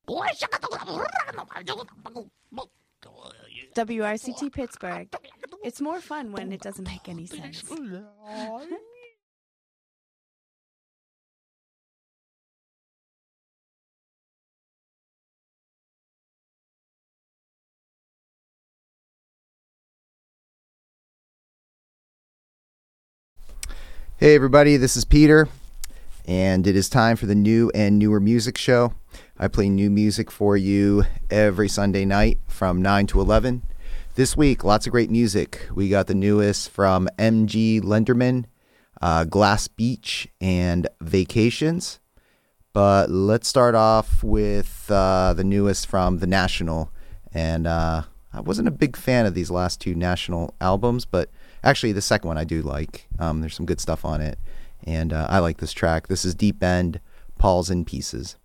WRCT Pittsburgh. It's more fun when it doesn't make any sense. Hey everybody, this is Peter, and it is time for the New and Newer Music Show. I play new music for you every Sunday night from 9 to 11. This week, lots of great music. We got the newest from M.G. Lenderman, Glass Beach, and Vacations. But let's start off with the newest from The National. And I wasn't a big fan of these last two National albums, but actually the second one I do like. There's some good stuff on it. And I like this track. This is Deep End, Paul's in Pieces.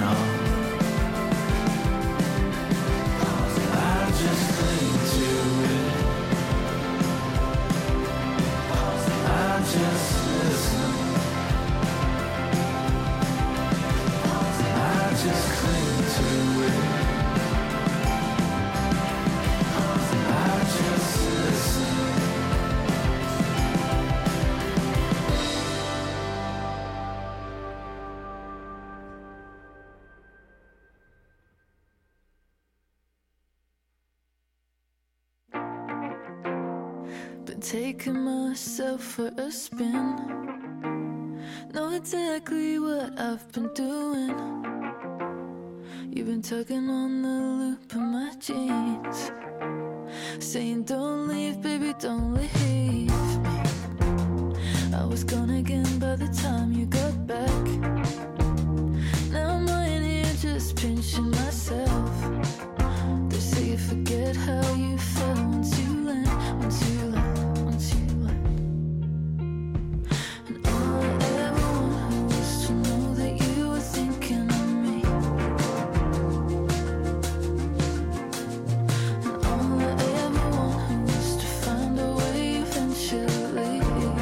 To it. taking myself for a spin. Know exactly what I've been doing. You've been tugging on the loop of my jeans, saying don't leave, baby, don't leave me. I was gone again by the time you got back. Now I'm lying here just pinching myself. They say you forget how you felt once you land, once you land, once you land. And all I ever wanted was to know that you were thinking of me. And all I ever wanted was to find a way eventually.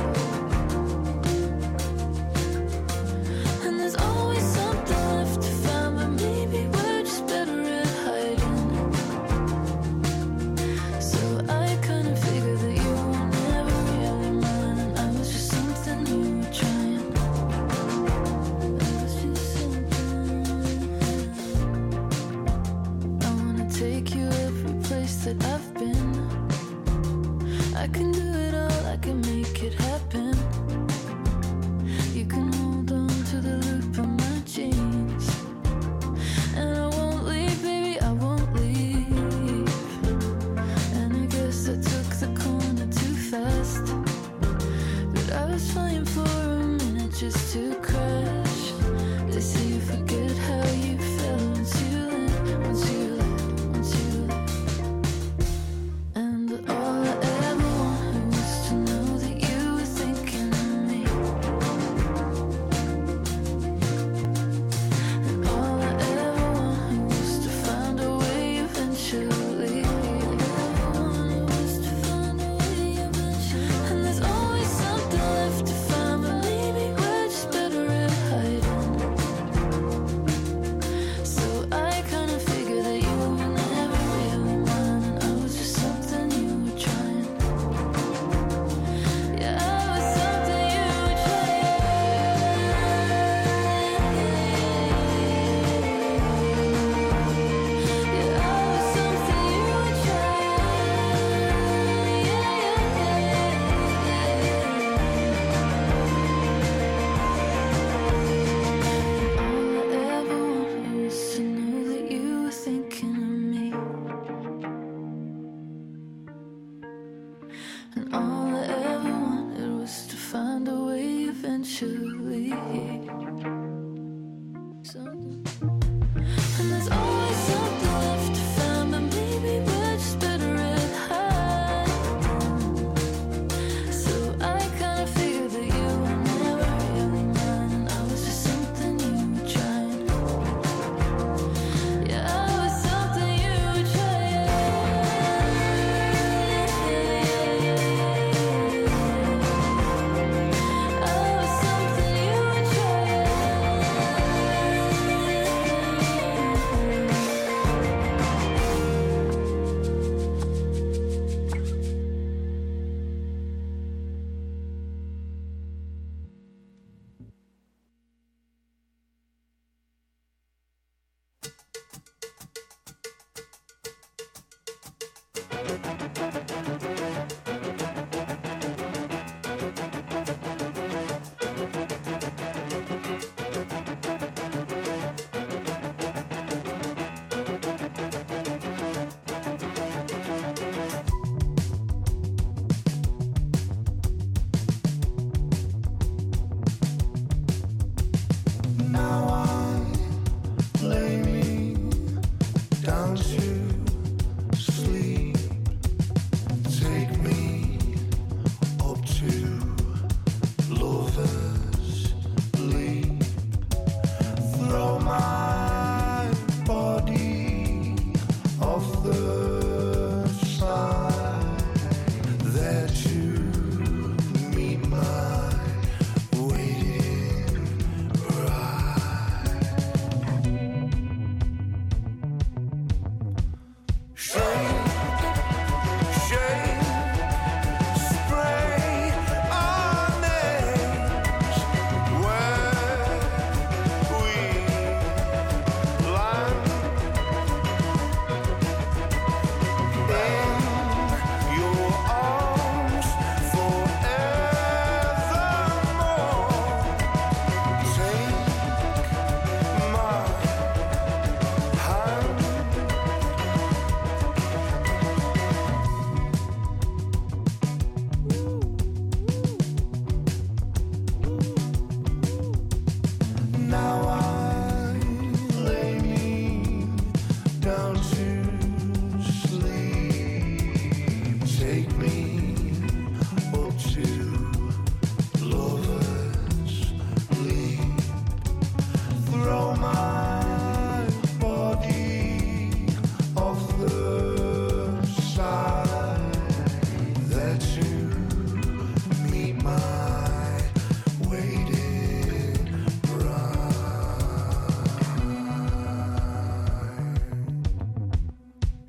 And there's always something left to find, but maybe we're just better at hiding. So I kinda figured that you were never really mine, and I was just something you were trying. I was just something. I wanna take you every place that I've been. I can do it all, I can make it happen. You can hold on to the loop of my jeans, and I won't leave, baby, I won't leave. And I guess I took the corner too fast, but I was flying for a minute just to crash. They say you forget how you felt once you land, once you land, once you land. And all I ever wanted was to know that you were thinking of me. And all I ever wanted was to find a way eventually. And there's always something left to find, but maybe we're just better at hiding. So I kinda figured that you were never really mine, and I was just something you were trying. Yeah, I was something you were trying. Yeah, I was something you were All I ever wanted was to know that you were thinking of me. And all I ever wanted was to find a way eventually. And there's always something left to find, but maybe we're just better at hiding. So I kinda figured that you were never really mine, and I was just something you were trying. Yeah, I was something you were trying. I was something you were trying. Now I lay me down to sleep.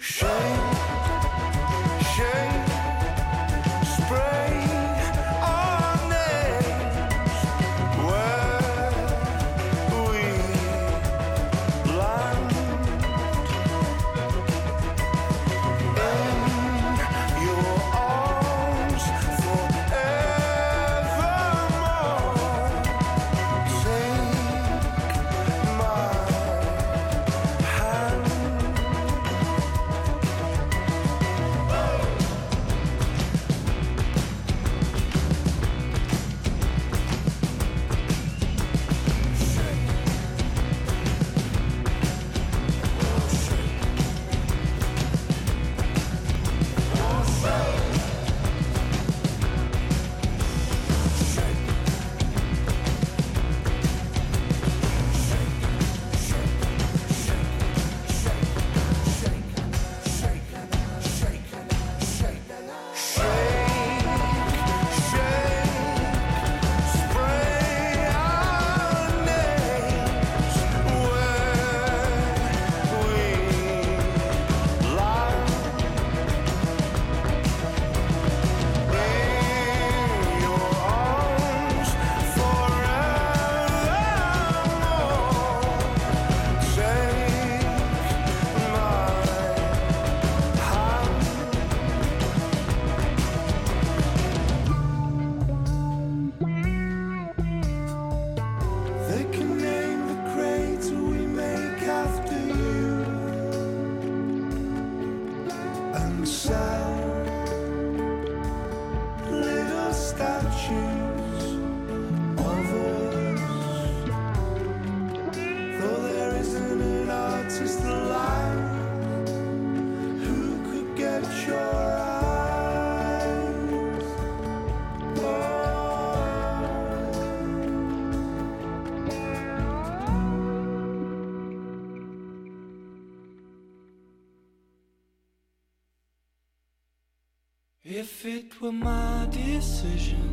If it were my decision,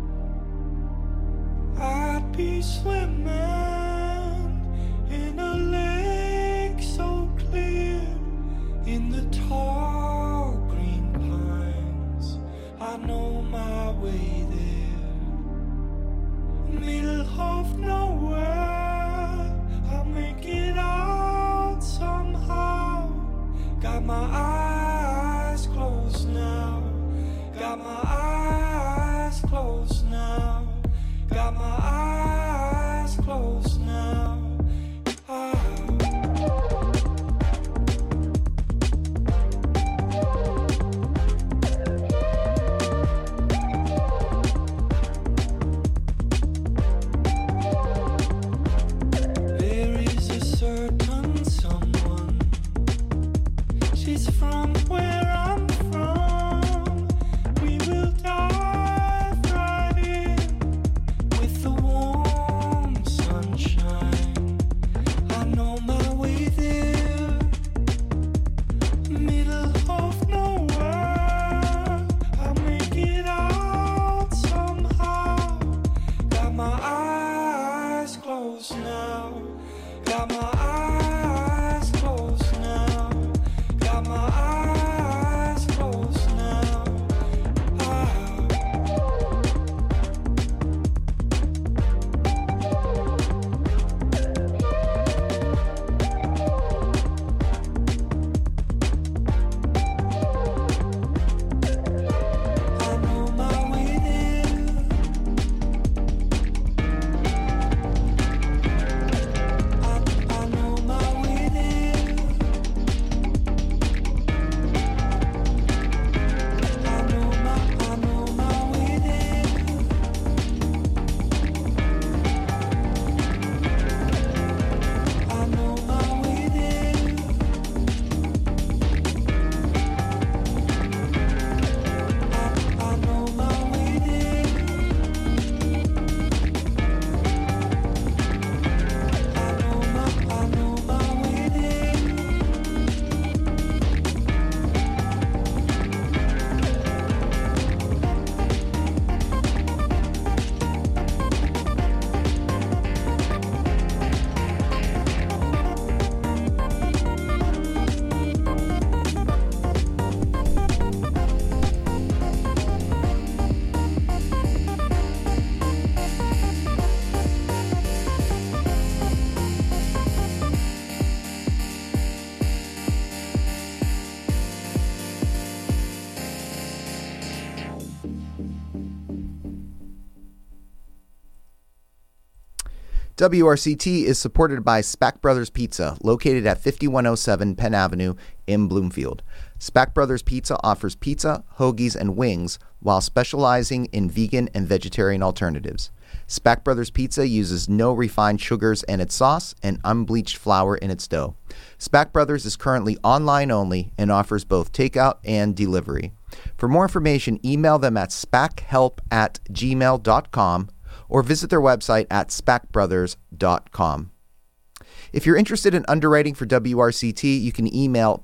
I'd be swimming in a lake so clear, in the tall green pines. I know my way there, middle of nowhere. I'll make it out somehow. Got my eyes closed now. Got my eyes closed now. Got my eyes closed. WRCT is supported by Spack Brothers Pizza, located at 5107 Penn Avenue in Bloomfield. Spack Brothers Pizza offers pizza, hoagies, and wings while specializing in vegan and vegetarian alternatives. Spack Brothers Pizza uses no refined sugars in its sauce and unbleached flour in its dough. Spack Brothers is currently online only and offers both takeout and delivery. For more information, email them at spackhelp@gmail.com or visit their website at spackbrothers.com. If you're interested in underwriting for WRCT, you can email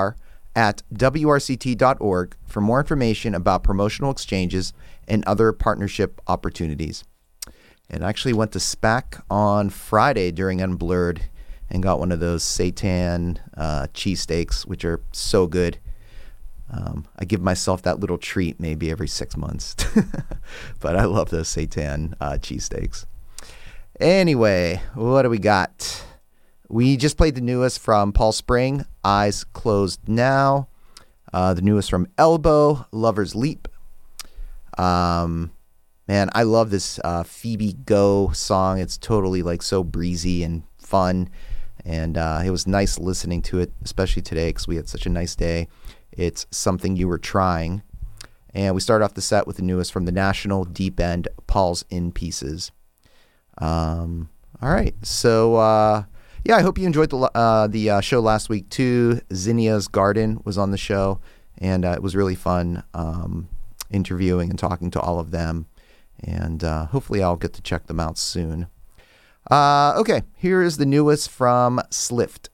pr@wrct.org for more information about promotional exchanges and other partnership opportunities. And I actually went to SPAC on Friday during Unblurred and got one of those seitan cheesesteaks, which are so good. I give myself that little treat maybe every 6 months. But I love those seitan cheesesteaks. Anyway, what do we got? We just played the newest from Paul Spring, Eyes Closed Now. The newest from Elbow, Lover's Leap. Man, I love this Phoebe Go song. It's totally like so breezy and fun. And it was nice listening to it, especially today because we had such a nice day. It's Something You Were Trying. And we start off the set with the newest from The National, Deep End, Paul's In Pieces. All right. So, I hope you enjoyed the show last week, too. Zinnia's Garden was on the show, and it was really fun interviewing and talking to all of them. And hopefully I'll get to check them out soon. Okay, here is the newest from Slift.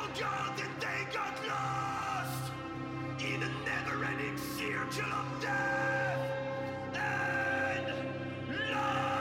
forgot that they got lost in a never-ending circle of death and love.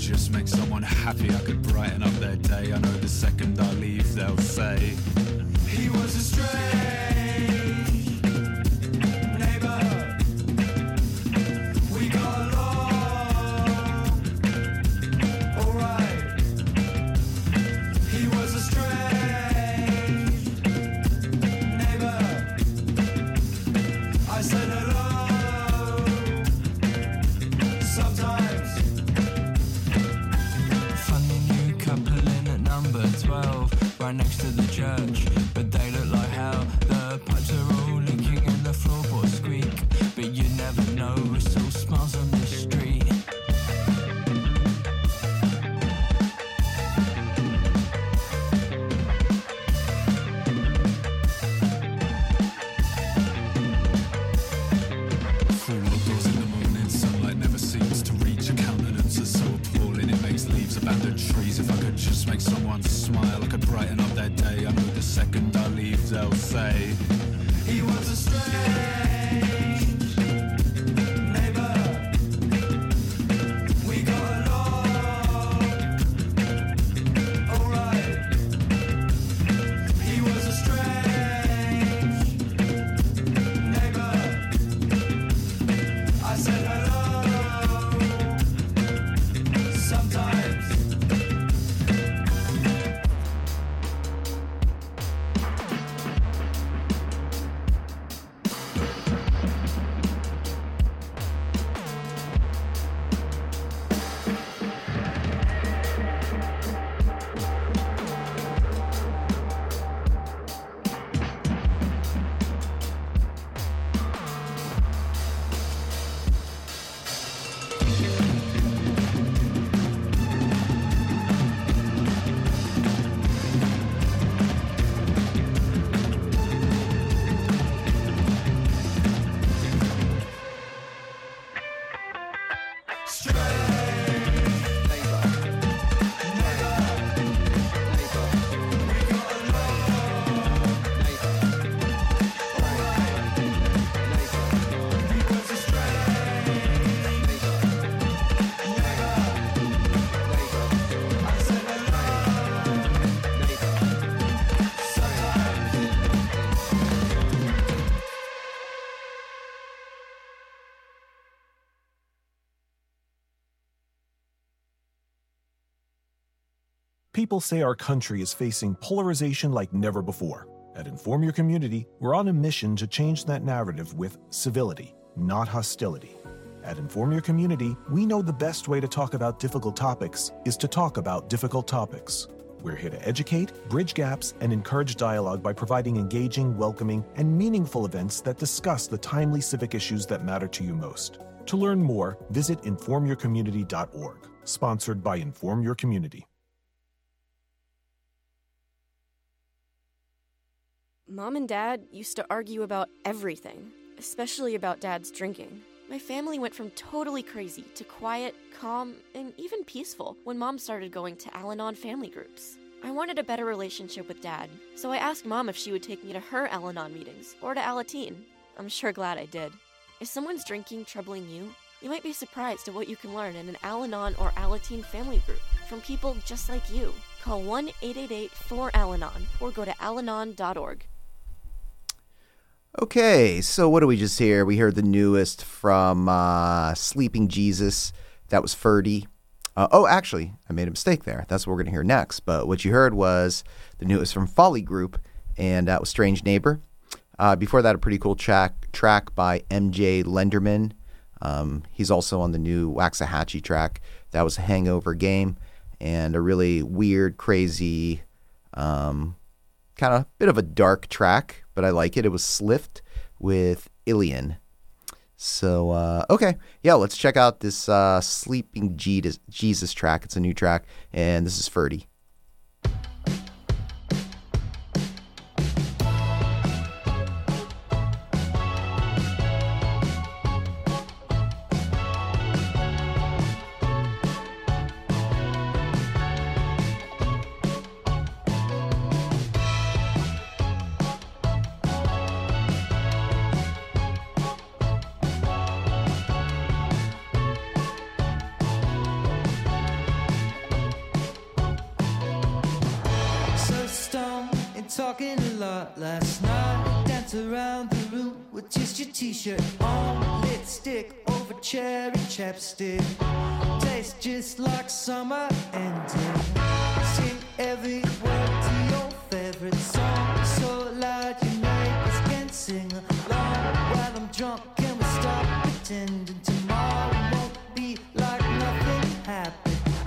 just make someone happy, I could brighten up their day. I know the second I leave, they'll say, he was a strange neighbor. We got along alright. He was a strange neighbor. I said hello sometimes. Funny new couple in at number 12, right next to the church, but they look like hell. The pipes are all leaking and the floorboards squeak, but you never know, it's all smiles on the street. Full outdoors in the morning, sunlight never seems to reach. Your countenance is so appalling, it makes leaves abandon trees. If I could just make someone smile, I could brighten up their day. I know the second I leave, they'll say, he was a strange neighbor. We got along alright. He was a strange neighbor. I said hello sometimes. People say our country is facing polarization like never before. At Inform Your Community, we're on a mission to change that narrative with civility, not hostility. At Inform Your Community, we know the best way to talk about difficult topics is to talk about difficult topics. We're here to educate, bridge gaps, and encourage dialogue by providing engaging, welcoming, and meaningful events that discuss the timely civic issues that matter to you most. To learn more, visit informyourcommunity.org. Sponsored by Inform Your Community. Mom and Dad used to argue about everything, especially about Dad's drinking. My family went from totally crazy to quiet, calm, and even peaceful when Mom started going to Al-Anon family groups. I wanted a better relationship with Dad, so I asked Mom if she would take me to her Al-Anon meetings or to Alateen. I'm sure glad I did. Is someone's drinking troubling you? You might be surprised at what you can learn in an Al-Anon or Alateen family group from people just like you. Call 1-888-4-ALANON or go to alanon.org. Okay, so what do we just hear? We heard the newest from Sleeping Jesus. That was Ferdy. Actually, I made a mistake there. That's what we're going to hear next. But what you heard was the newest from Folly Group, and that was Strange Neighbor. Before that, a pretty cool track by MJ Lenderman. He's also on the new Waxahachie track. That was Hangover Game, and a really weird, crazy, kind of bit of a dark track, but I like it. It was Slift with Ilian. So, okay. Yeah, let's check out this Sleeping Jesus track. It's a new track, and this is Ferdy. talking a lot last night. Dance around the room with just your t-shirt on, lipstick over cherry chapstick. Tastes just like summer ending. Sing every word to your favorite song so loud your neighbors can sing along. While I'm drunk, can we stop pretending tomorrow won't be like nothing happened?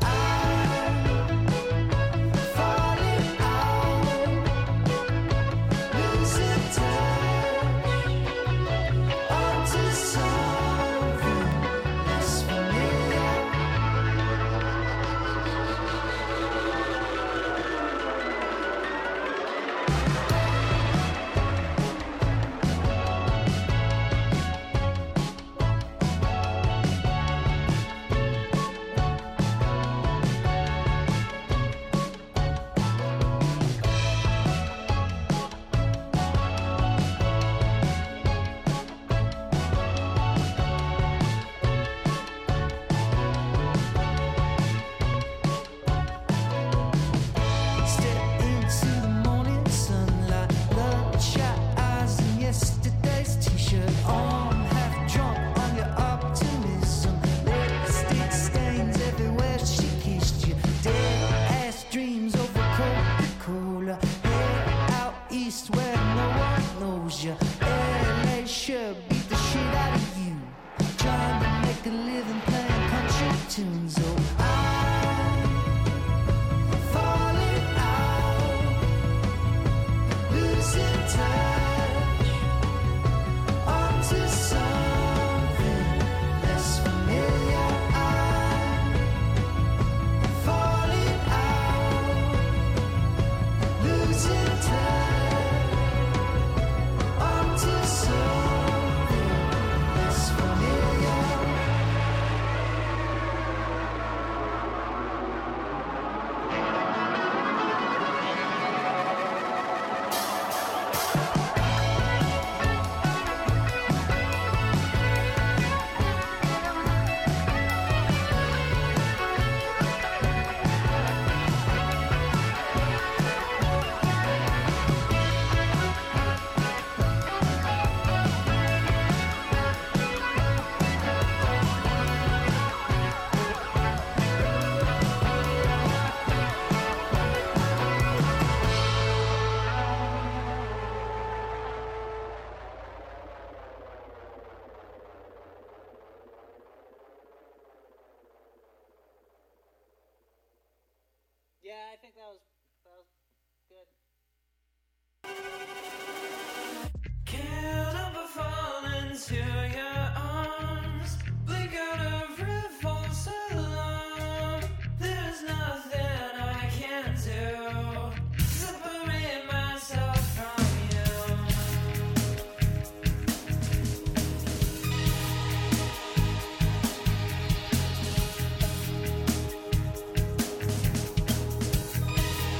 Yeah, I think that was good. Can't help but fall into your arms. Blink out every false alarm. There's nothing I can do. Separate myself from you.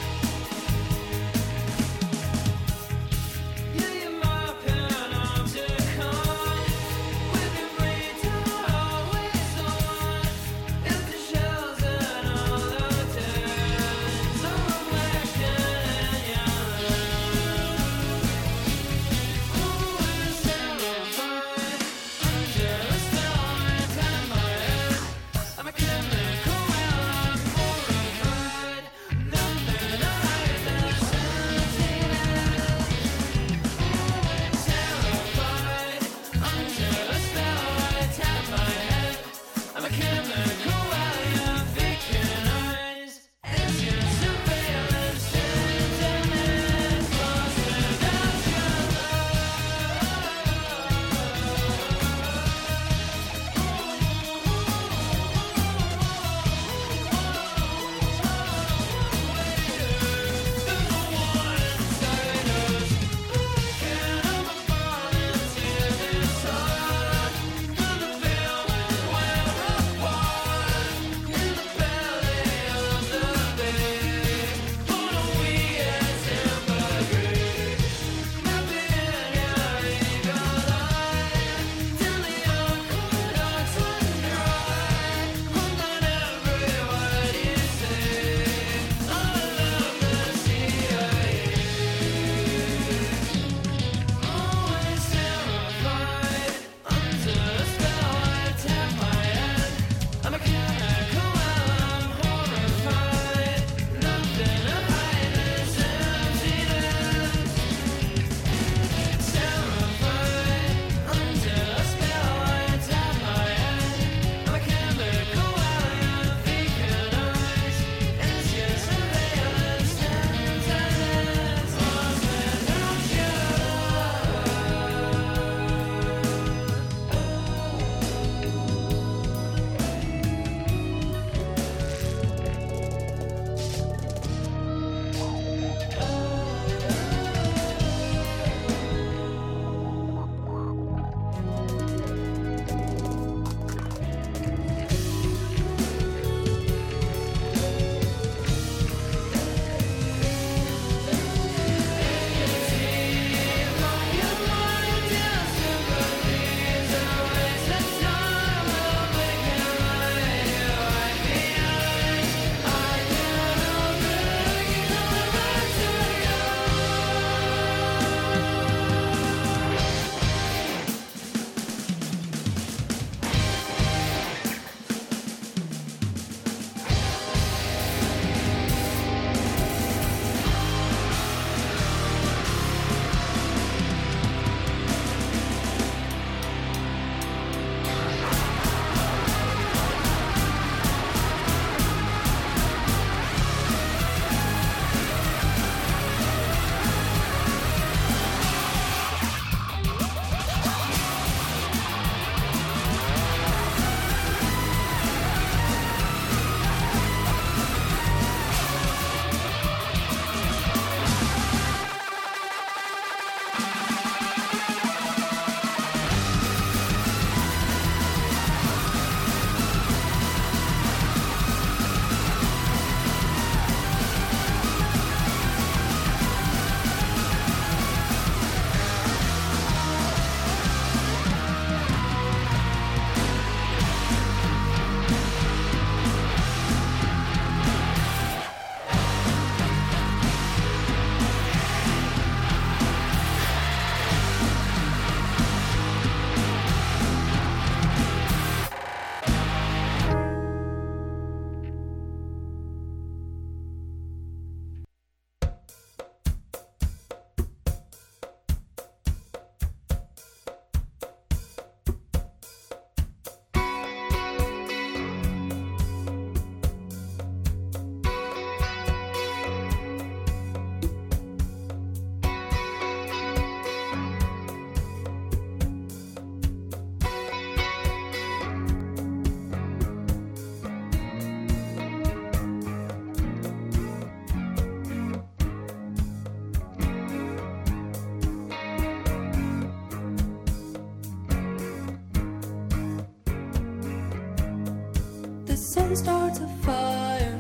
The sun starts a fire.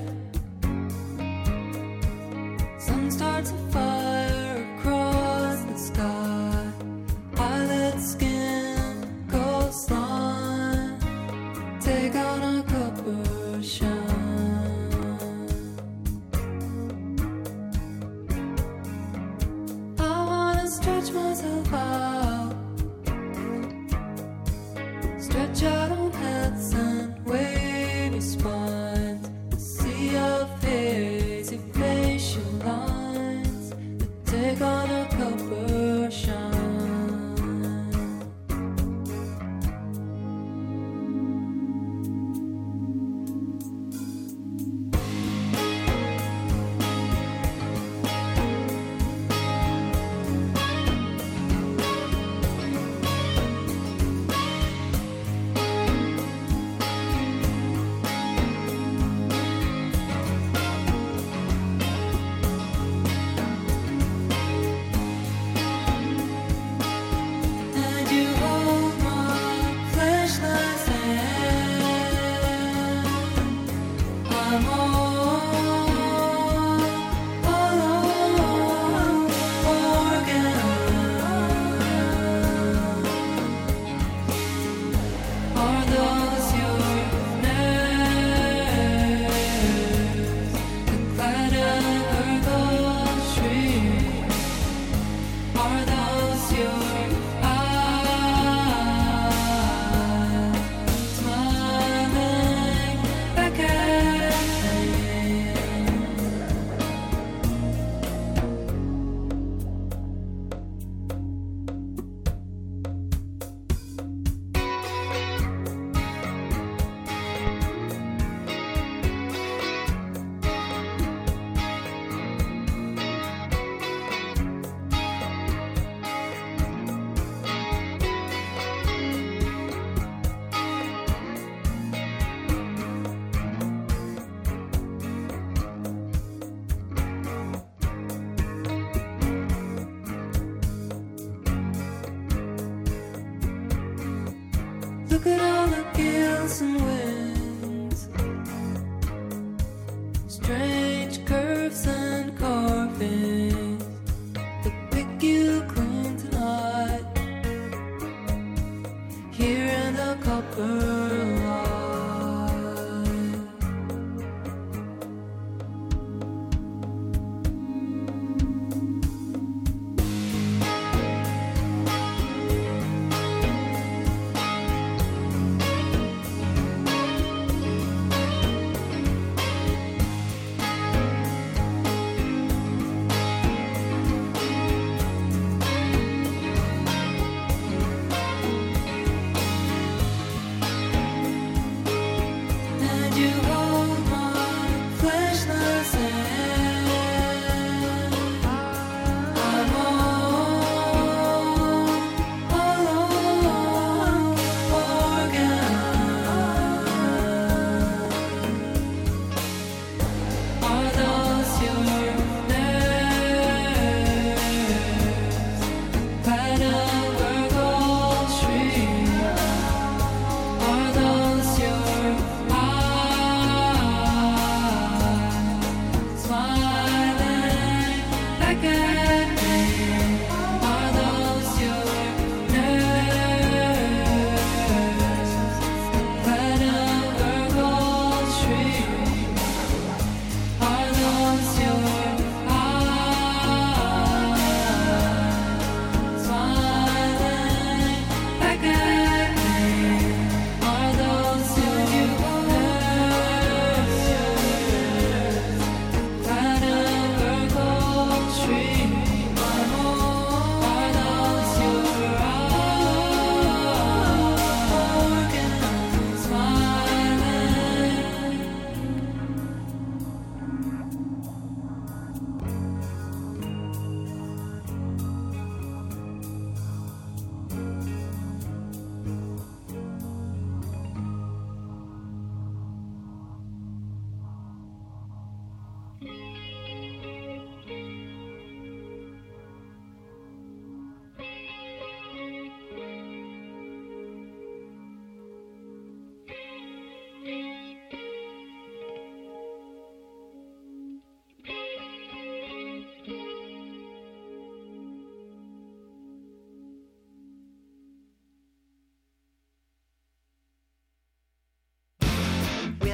Sun starts a fire across the sky. Violet skin, coastline. Take on a copper shine. I wanna stretch myself out. Stretch out on heads and wavy spines. A sea of hazy facial lines.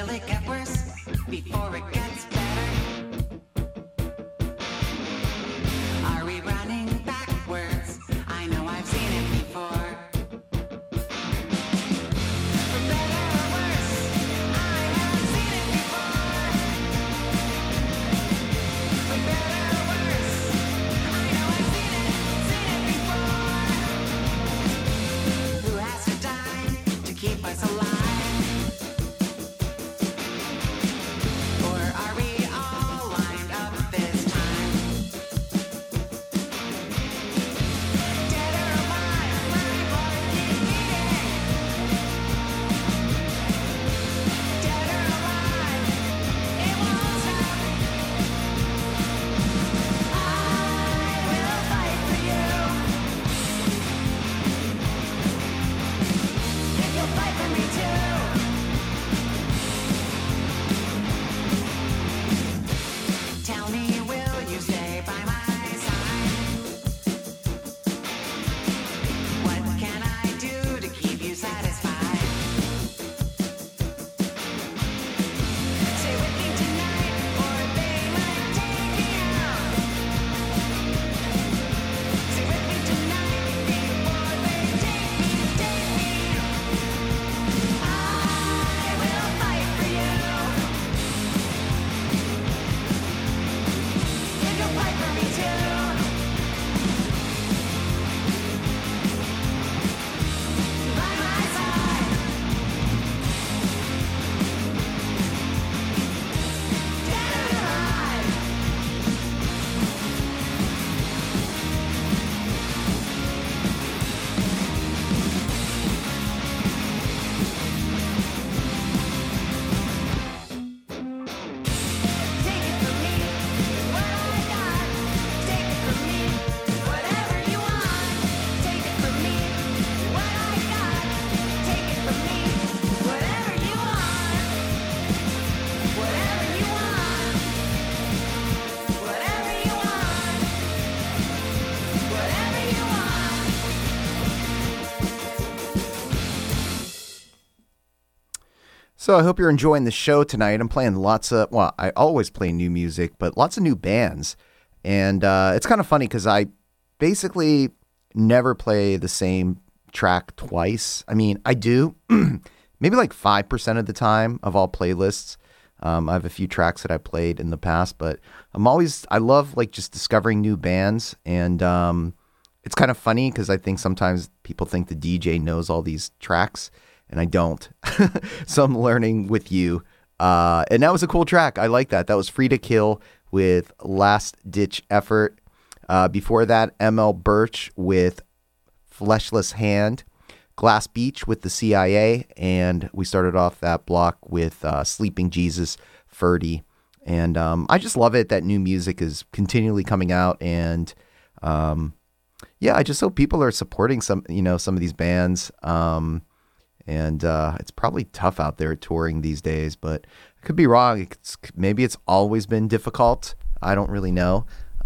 Will it get worse before it gets better? Are we running backwards? I know I've seen it before. For better or worse, I have seen it before. For better or worse, I know I've seen it before. Who has to die to keep us alive? Or are we all lined up this time? Dead or alive, my heart keeps beating. Dead or alive, it won't stop. I will fight for you. If you'll fight for me too. Tell me, will you stay by my side? What can I do to keep you satisfied? Stay with me tonight, or they might take me out. Stay with me tonight, before they take me. I will fight for you. If you'll fight for me too. By my side. Dead or alive. Take it from me, what I got. Take it from me, whatever you want. Take it from me, what I got. Take it from me, whatever you want. Whatever you want. Whatever you want. Whatever you want. So I hope you're enjoying the show tonight. I'm playing I always play new music, but lots of new bands. And it's kind of funny because I basically never play the same track twice. I mean, I do, maybe like 5% of the time of all playlists. I have a few tracks that I played in the past, but I love like just discovering new bands. And it's kind of funny because I think sometimes people think the DJ knows all these tracks. And I don't. So I'm learning with you. And that was a cool track. I like that. That was Free to Kill with Last Ditch Effort. Before that, ML Birch with Fleshless Hand. Glass Beach with the CIA. And we started off that block with Sleeping Jesus, Ferdy. And I just love it that new music is continually coming out. And yeah, I just hope people are supporting some of these bands. And it's probably tough out there touring these days, but I could be wrong. Maybe it's always been difficult. I don't really know.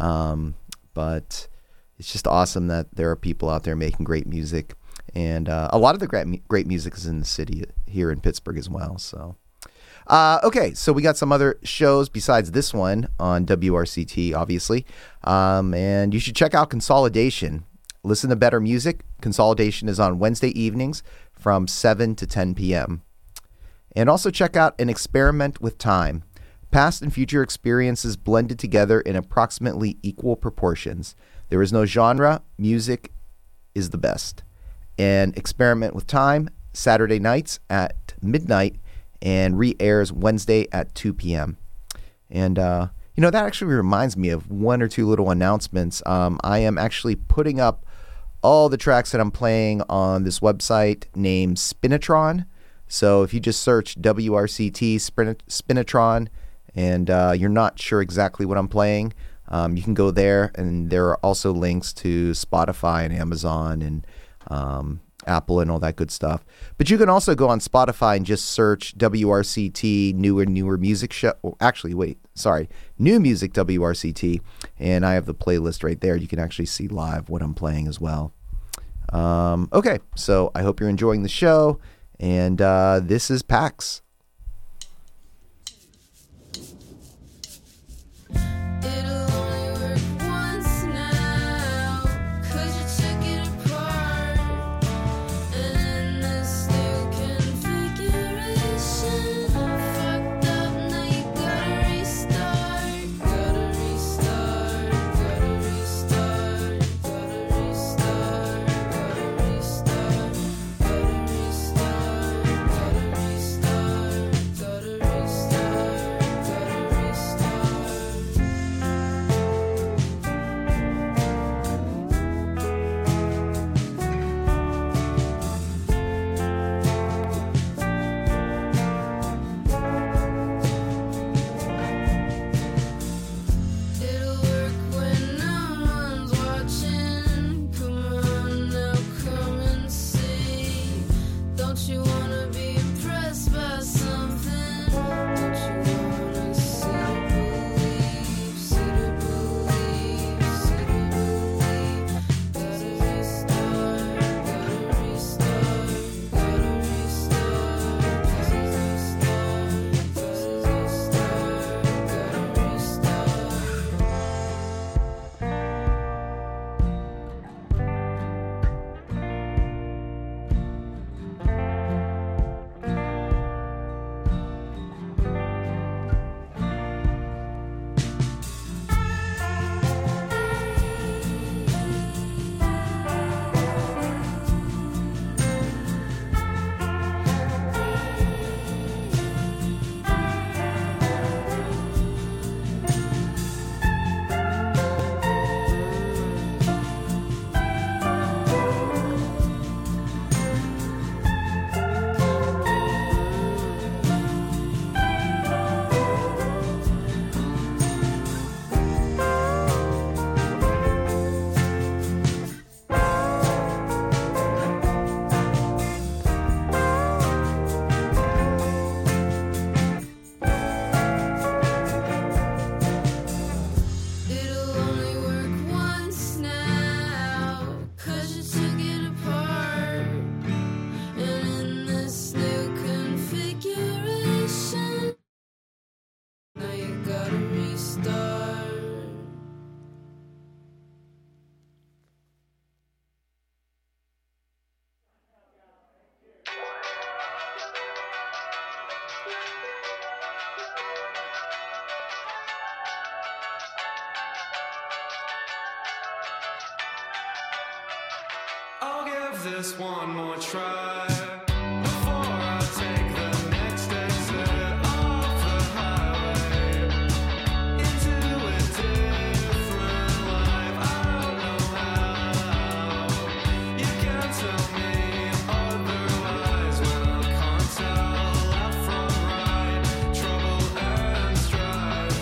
But it's just awesome that there are people out there making great music. And a lot of the great music is in the city here in Pittsburgh as well. So, okay, so we got some other shows besides this one on WRCT, obviously. And you should check out Consolidation. Listen to better music. Consolidation is on Wednesday evenings from 7 to 10 p.m. And also check out An Experiment with Time. Past and future experiences blended together in approximately equal proportions. There is no genre. Music is the best. An Experiment with Time, Saturday nights at midnight and re-airs Wednesday at 2 p.m. And, that actually reminds me of one or two little announcements. I am actually putting up all the tracks that I'm playing on this website named Spinatron. So if you just search WRCT Spinatron and you're not sure exactly what I'm playing, you can go there, and there are also links to Spotify and Amazon and Apple and all that good stuff. But you can also go on Spotify and just search WRCT newer music show. New music WRCT, and I have the playlist right there. You can actually see live what I'm playing as well. Okay, so I hope you're enjoying the show, and this is PAX. this one more try before I take the next exit off the highway into a different life. I don't know how you can tell me otherwise when I can't tell left from right, trouble and strife.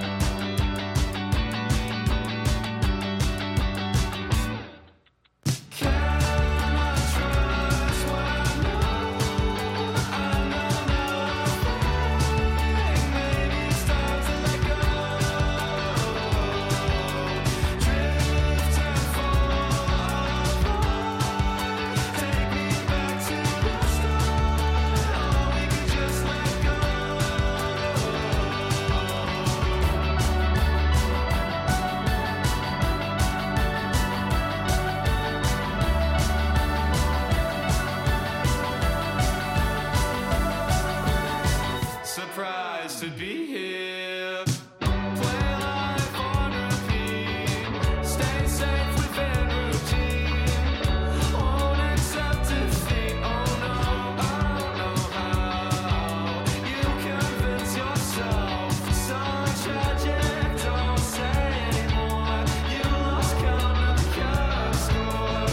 Surprised to be here. Play life on repeat. Stay safe within routine. Won't accept defeat. Oh no, I don't know how you convince yourself. So tragic, don't say anymore. You lost count of the curve score.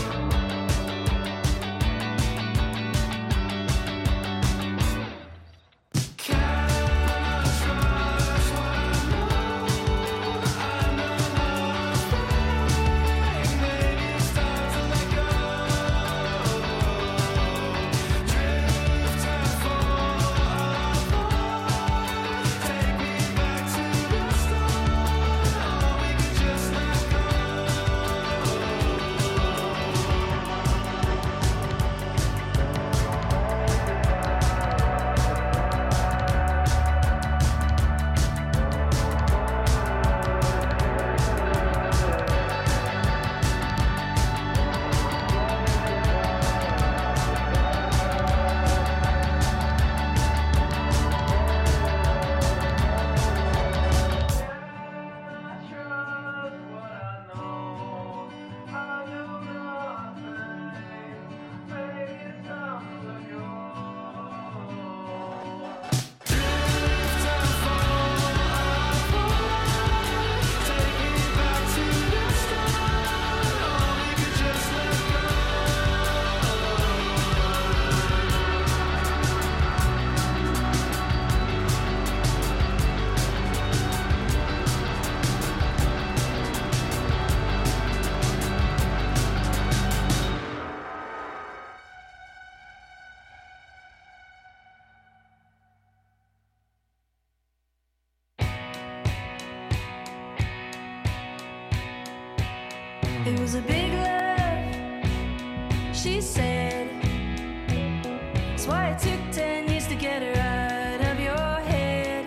It was a big love, she said. That's why it took 10 years to get her out of your head.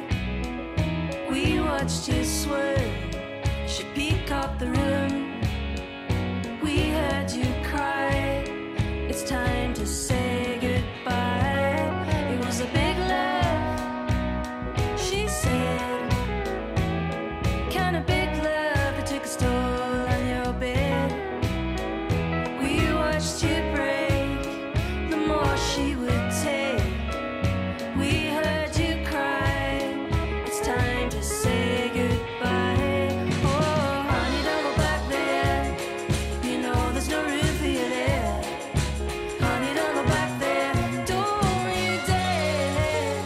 We watched you swerve, she peacocked the room. We heard you cry, it's time to say goodbye. It was a big love, she said. Kind of big love that took a toll on your bed. We watched you break, the more she would take. We heard you cry, it's time to say goodbye. Oh, honey, don't go back there. You know there's no room for you there. Honey, don't go back there. Don't you dare.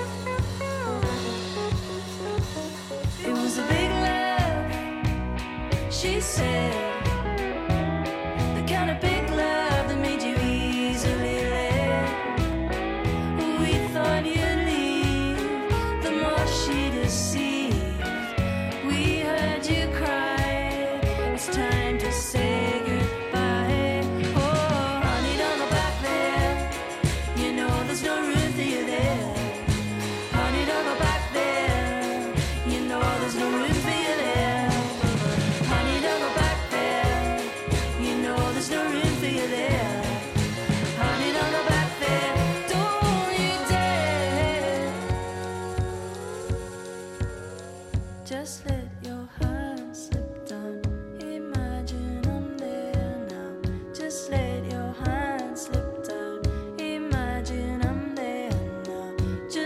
It was a big love, she said. The kind of big love that made you easily led. We thought you'd leave, the more she deceived. We heard you cry, it's time to say goodbye. Oh, honey, don't go back there. You know there's no room for you there. Honey, don't go back there. You know there's no room for you there. Honey, don't go back there.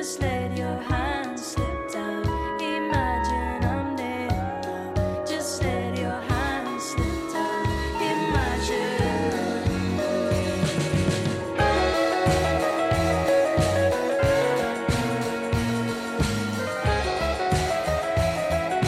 this land.